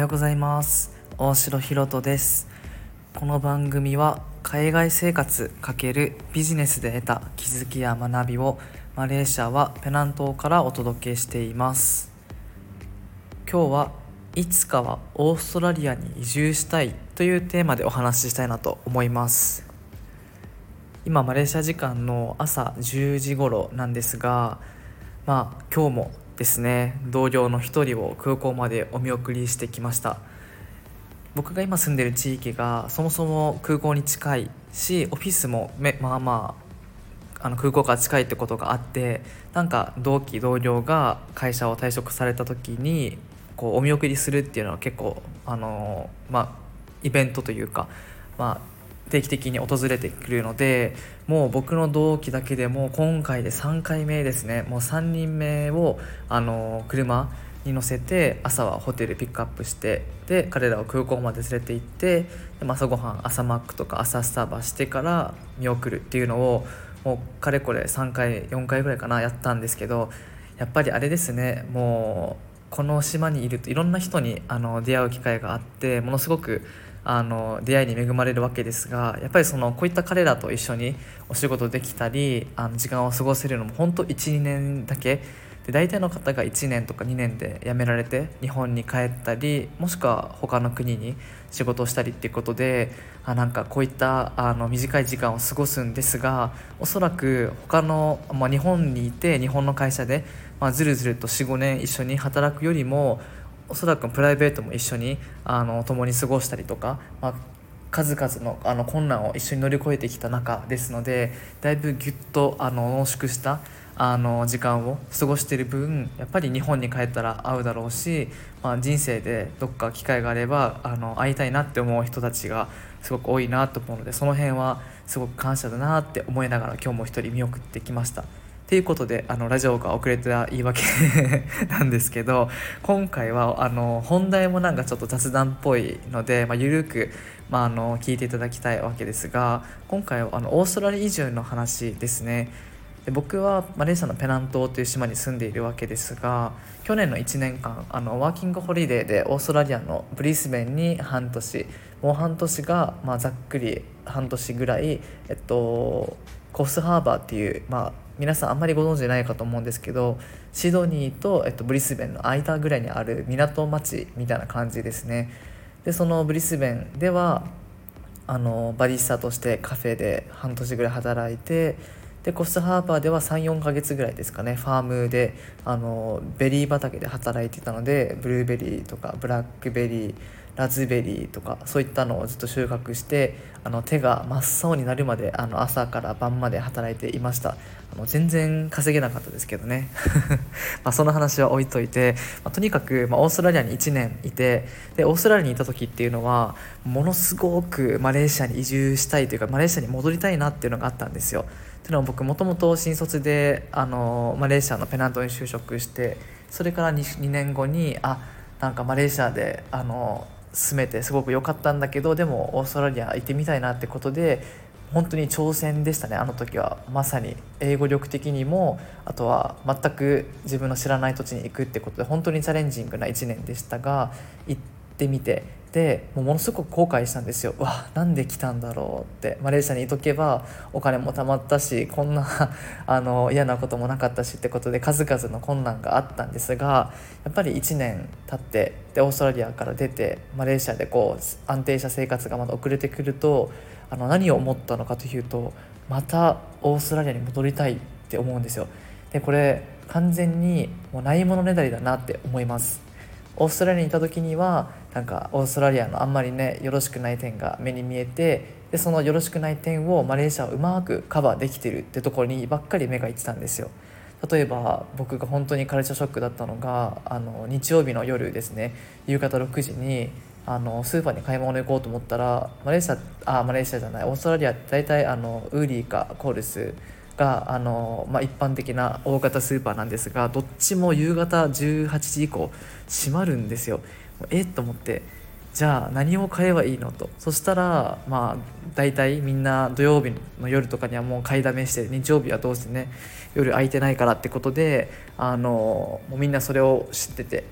ようございます。大城ひろとです。この番組は海外生活×ビジネスで得た気づきや学びをマレーシアはペナン島からお届けしています。今日はいつかはオーストラリアに移住したいというテーマでお話ししたいなと思います。今マレーシア時間の朝10時頃なんですが、今日もですね、同僚の一人を空港までお見送りしてきました。僕が今住んでる地域がそもそも空港に近いし、オフィスも空港から近いってことがあって、同期同僚が会社を退職された時にお見送りするっていうのは結構イベントというか、定期的に訪れてくるので、もう僕の同期だけでも今回で3回目ですね。もう3人目を車に乗せて朝はホテルピックアップして、で彼らを空港まで連れて行って、で朝ごはん、朝マックとか朝スタバしてから見送るっていうのをもうかれこれ3回4回ぐらいかなやったんですけど、やっぱりあれですね、もうこの島にいるといろんな人に出会う機会があって、ものすごく出会いに恵まれるわけですが、やっぱりこういった彼らと一緒にお仕事できたり時間を過ごせるのも本当 1,2 年だけで、大体の方が1年とか2年で辞められて日本に帰ったり、もしくは他の国に仕事をしたりっていうことで、こういった短い時間を過ごすんですが、おそらく他の、日本にいて日本の会社で、ずるずると 4,5 年一緒に働くよりも、おそらくプライベートも一緒に共に過ごしたりとか、数々の困難を一緒に乗り越えてきた中ですので、だいぶギュッと濃縮した時間を過ごしている分、やっぱり日本に帰ったら会うだろうし、人生でどっか機会があれば会いたいなって思う人たちがすごく多いなと思うので、その辺はすごく感謝だなって思いながら今日も一人見送ってきました。ということでラジオが遅れた言い訳なんですけど、今回は本題もちょっと雑談っぽいので、ゆるく、聞いていただきたいわけですが、今回はオーストラリア移住の話ですね。で僕はマレーシアのペナン島という島に住んでいるわけですが、去年の1年間ワーキングホリデーでオーストラリアのブリスベンに半年、もう半年が、ざっくり半年ぐらい、コフスハーバーっていう、皆さんあんまりご存知ないかと思うんですけど、シドニーと、ブリスベンの間ぐらいにある港町みたいな感じですね。でそのブリスベンではバリスタとしてカフェで半年ぐらい働いて、でコスハーバーでは 3,4 ヶ月ぐらいですかね、ファームでベリー畑で働いていたので、ブルーベリーとかブラックベリー、ラズベリーとかそういったのをずっと収穫して、手が真っ青になるまで朝から晩まで働いていました。全然稼げなかったですけどねその話は置いといて、とにかく、オーストラリアに1年いて、でオーストラリアにいた時っていうのはものすごくマレーシアに移住したいというか、マレーシアに戻りたいなっていうのがあったんですよ。というのは僕もともと新卒でマレーシアのペナントに就職して、それから 2年後にマレーシアで住めてすごく良かったんだけど、でもオーストラリア行ってみたいなってことで、本当に挑戦でしたね。あの時はまさに英語力的にも、あとは全く自分の知らない土地に行くってことで本当にチャレンジングな1年でしたが、行ってみて、でものすごく後悔したんですよ。なんで来たんだろうって。マレーシアにいとけばお金も貯まったし、こんな嫌なこともなかったしってことで、数々の困難があったんですが、やっぱり1年経って、でオーストラリアから出てマレーシアで安定した生活がまた遅れてくると、何を思ったのかというと、またオーストラリアに戻りたいって思うんですよ。でこれ完全にもうないものねだりだなって思います。オーストラリアにいた時にはオーストラリアのあんまりねよろしくない点が目に見えて、でそのよろしくない点をマレーシアはうまくカバーできてるってところにばっかり目がいってたんですよ。例えば僕が本当にカルチャーショックだったのが、日曜日の夜ですね、夕方6時にスーパーに買い物行こうと思ったら、マレーシアじゃない、オーストラリアって大体ウーリーかコールスが一般的な大型スーパーなんですが、どっちも夕方18時以降閉まるんですよ。と思って、じゃあ何を買えばいいのと。そしたら大体みんな土曜日の夜とかにはもう買いだめして、日曜日はどうせね夜空いてないからってことでもうみんなそれを知ってて、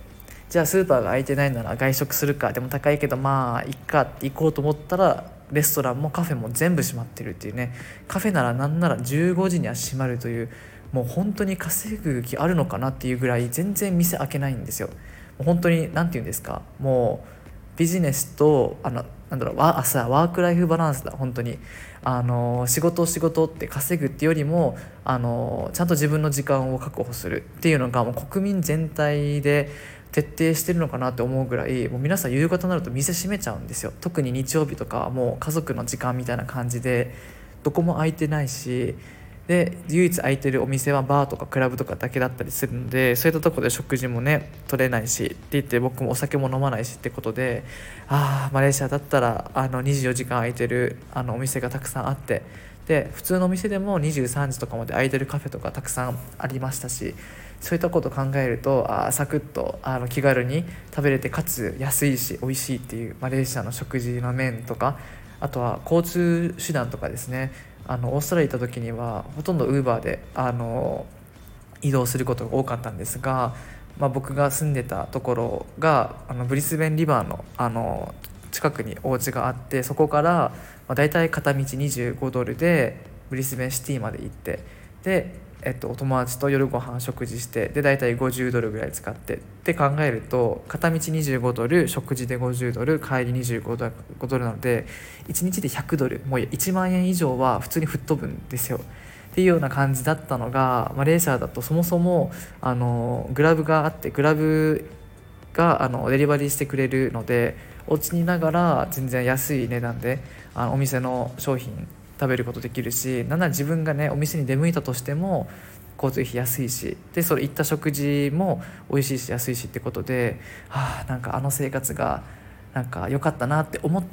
じゃあスーパーが空いてないなら外食するか、でも高いけどまあいっかって行こうと思ったらレストランもカフェも全部閉まってるっていうね。カフェならなんなら15時には閉まるという、もう本当に稼ぐ気あるのかなっていうぐらい全然店開けないんですよ。もう本当に何て言うんですか、もうビジネスとなんだろうワークライフバランスだ本当に。仕事って稼ぐっていうよりもちゃんと自分の時間を確保するっていうのがもう国民全体で徹底してるのかなって思うぐらい、もう皆さん夕方になると店閉めちゃうんですよ。特に日曜日とかはもう家族の時間みたいな感じでどこも空いてないし、で唯一空いてるお店はバーとかクラブとかだけだったりするので、そういったところで食事もね取れないしって言って、僕もお酒も飲まないしってことで、マレーシアだったら24時間空いてるお店がたくさんあって、で普通のお店でも23時とかまで空いてるカフェとかたくさんありましたし、そういったことを考えるとサクッと気軽に食べれて、かつ安いし美味しいっていうマレーシアの食事の面とか、あとは交通手段とかですね。オーストラリア行った時にはほとんどウーバーで移動することが多かったんですが、僕が住んでたところがブリスベンリバーの、近くにお家があって、そこから、だいたい片道$25でブリスベンシティまで行って、で、お友達と夜ご飯食事して、でだいたい$50ぐらい使ってって考えると、片道$25、食事で$50、帰り$25なので1日で$100、もう1万円以上は普通に吹っ飛ぶんですよっていうような感じだったのが、マレーシアだとそもそもグラブがあって、グラブがデリバリーしてくれるので、お家にいながら全然安い値段でお店の商品食べることできるし、なんなら自分がねお店に出向いたとしても交通費安いし、でそれ行った食事も美味しいし安いしってことで、なんか生活がなんか良かったなって思って、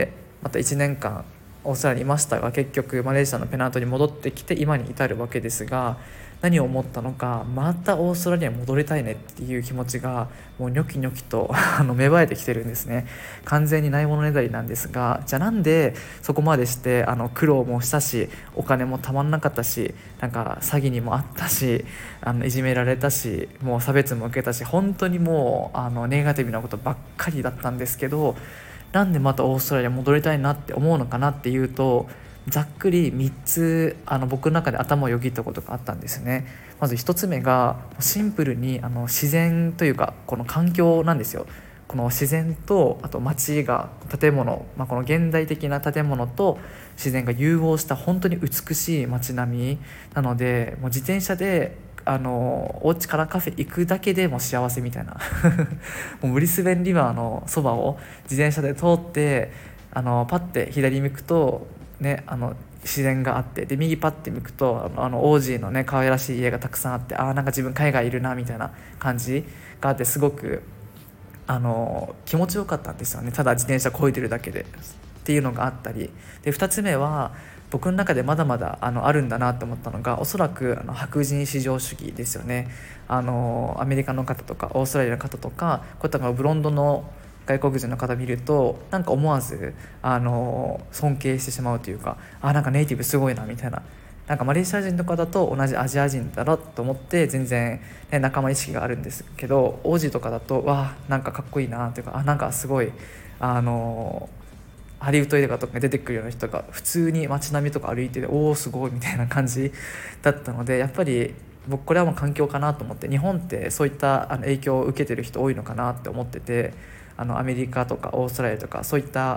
また1年間オーストラリアにいましたが、結局マレーシアのペナントに戻ってきて今に至るわけですが、何を思ったのか、またオーストラリアに戻りたいねっていう気持ちがもうニョキニョキと芽生えてきてるんですね。完全にないものねだりなんですが、じゃあなんでそこまでして苦労もしたし、お金もたまんなかったし、なんか詐欺にもあったし、いじめられたし、もう差別も受けたし、本当にもうネガティブなことばっかりだったんですけど、なんでまたオーストラリア戻りたいなって思うのかなっていうと、ざっくり3つ僕の中で頭をよぎったことがあったんですね。まず1つ目がシンプルに自然というかこの環境なんですよ。この自然とあと街が建物、この現代的な建物と自然が融合した本当に美しい街並みなので、もう自転車でお家からカフェ行くだけでも幸せみたいなもうブリスベンリバーのそばを自転車で通ってパッて左向くとね自然があって、で右パッて向くとオージーのね可愛らしい家がたくさんあって、なんか自分海外いるなみたいな感じがあって、すごく気持ちよかったんですよね。ただ自転車漕いでるだけでっていうのがあったりで、2つ目は僕の中でまだまだあるんだなと思ったのが、おそらく白人至上主義ですよね。アメリカの方とかオーストラリアの方とか、こういったブロンドの外国人の方見るとなんか思わず尊敬してしまうというか、なんかネイティブすごいなみたいな、なんかマレーシア人とかだと同じアジア人だろと思って全然、仲間意識があるんですけど、オージーとかだとなんかかっこいいなというか、なんかすごいハリウッド映画とかに出てくるような人が普通に街並みとか歩いてて、すごいみたいな感じだったので、やっぱり僕これはもう環境かなと思って、日本ってそういった影響を受けてる人多いのかなって思ってて、アメリカとかオーストラリアとかそういった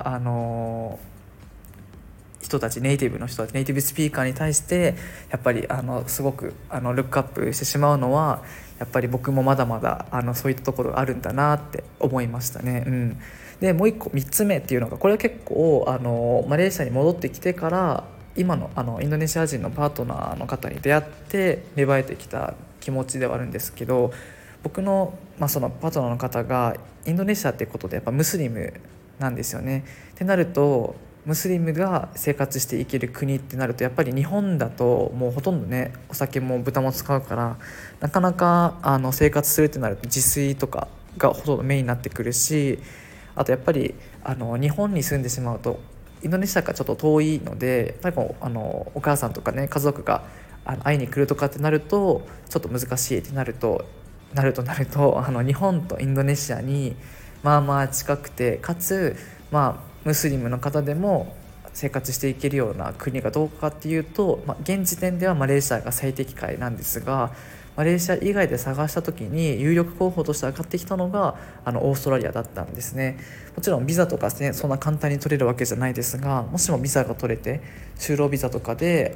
人たち、ネイティブの人たち、ネイティブスピーカーに対してやっぱりすごくルックアップしてしまうのは、やっぱり僕もまだまだそういったところがあるんだなって思いましたね。でもう一個3つ目っていうのが、これは結構マレーシアに戻ってきてから今のインドネシア人のパートナーの方に出会って芽生えてきた気持ちではあるんですけど、僕の、そのパートナーの方がインドネシアっていうことでやっぱムスリムなんですよね。ってなるとムスリムが生活していける国ってなると、やっぱり日本だともうほとんどねお酒も豚も使うから、なかなか生活するってなると自炊とかがほとんどメインになってくるし、あとやっぱり日本に住んでしまうとインドネシアからちょっと遠いので、やっぱりお母さんとかね家族が会いに来るとかってなるとちょっと難しいってなると、 なると日本とインドネシアにまあまあ近くて、かつムスリムの方でも生活していけるような国がどうかっていうと、現時点ではマレーシアが最適解なんですが、マレーシア以外で探した時に有力候補として上がってきたのがオーストラリアだったんですね。もちろんビザとかねそんな簡単に取れるわけじゃないですが、もしもビザが取れて就労ビザとかで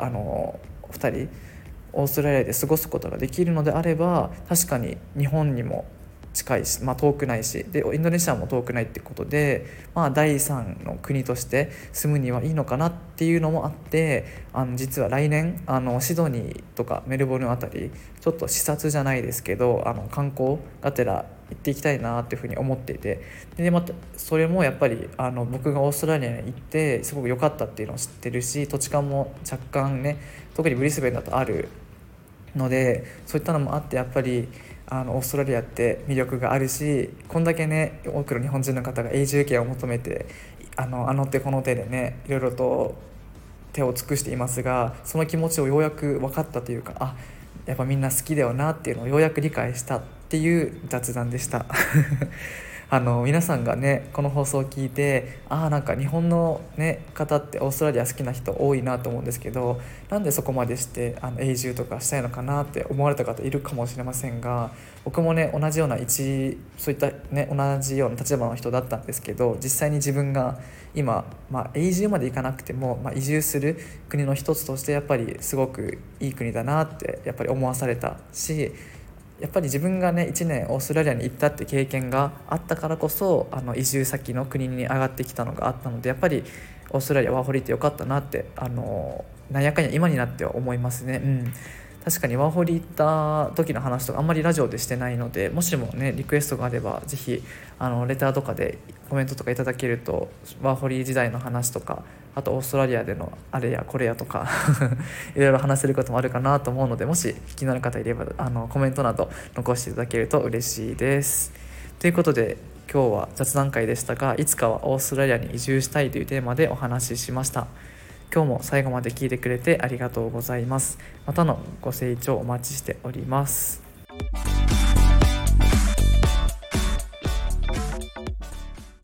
2人オーストラリアで過ごすことができるのであれば、確かに日本にも近いし、遠くないし、でインドネシアも遠くないってことで、第3の国として住むにはいいのかなっていうのもあって、実は来年シドニーとかメルボルンあたりちょっと視察じゃないですけど観光がてら行っていきたいなっていうふうに思っていて、でまたそれもやっぱり僕がオーストラリアに行ってすごく良かったっていうのを知ってるし、土地勘も若干ね、特にブリスベンだとあるので、そういったのもあってやっぱりオーストラリアって魅力があるし、こんだけね多くの日本人の方が永住権を求めて手この手でねいろいろと手を尽くしていますが、その気持ちをようやく分かったというか、やっぱみんな好きだよなっていうのをようやく理解したっていう雑談でした皆さんがねこの放送を聞いてなんか日本の、方ってオーストラリア好きな人多いなと思うんですけど、なんでそこまでして永住とかしたいのかなって思われた方いるかもしれませんが、僕もね同じようなそういったね同じような立場の人だったんですけど、実際に自分が今、永住までいかなくても、移住する国の一つとしてやっぱりすごくいい国だなってやっぱり思わされたし、やっぱり自分がね1年オーストラリアに行ったって経験があったからこそ移住先の国に上がってきたのがあったので、やっぱりオーストラリアワーホリってよかったなってなんやかんや今になっては思いますね。確かにワーホリ行った時の話とかあんまりラジオでしてないので、もしもねリクエストがあればぜひレターとかでコメントとかいただけると、ワーホリ時代の話とか、あとオーストラリアでのあれやこれやとかいろいろ話せることもあるかなと思うので、もし気になる方いればコメントなど残していただけると嬉しいです。ということで今日は雑談会でしたが、いつかはオーストラリアに移住したいというテーマでお話ししました。今日も最後まで聞いてくれてありがとうございます。またのご清聴お待ちしております。